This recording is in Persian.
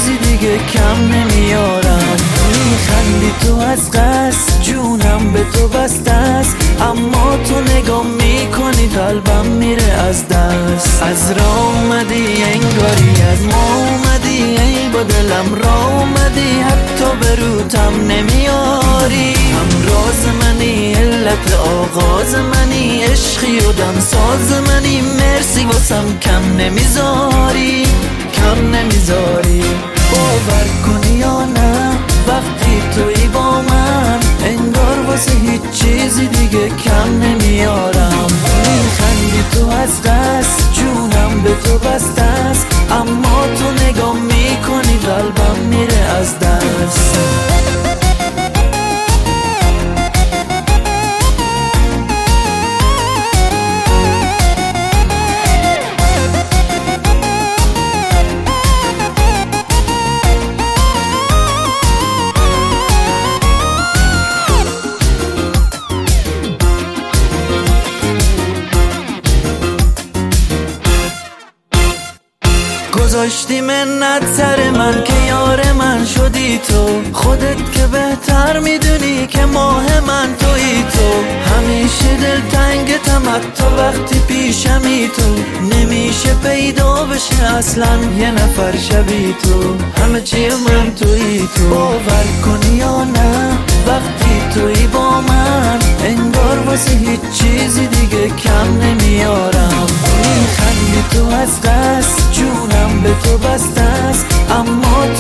چیزی دیگه کم نمیارم. میخندی تو از قصد، جونم به تو بسته است، اما تو نگاه میکنی قلبم میره از دست. از راه اومدی انگاری از ما اومدی، ای با دلم راه اومدی، حتی به روتم نمیاری. همراز منی، علت آغاز منی، عشقی و دمساز منی، مرسی واسم کم نمیذاری، کم نمیذاری. باور کنی یا نه وقتی تویی با من، انگار واسه هیچ چیزی دیگه کم نمیارم. میخندی تو از قصد، جونم به تو بسته است، اما تو نگاه میکنی قلبم میره از دست. گذاشتی منت سر من که یار من شدی تو، خودت که بهتر میدونی که ماه من تویی تو. همیشه دلتنگتم حتی وقتی پیشمی تو، نمیشه پیدا بشه اصلا یه نفر شبیه تو. همه چی من تویی تو. باور کنی یا نه وقتی تویی با من، انگار واسه هیچ چیزی دیگه کم نمیارم. میخندی تو از قصد، جونم به تو بسته است، اما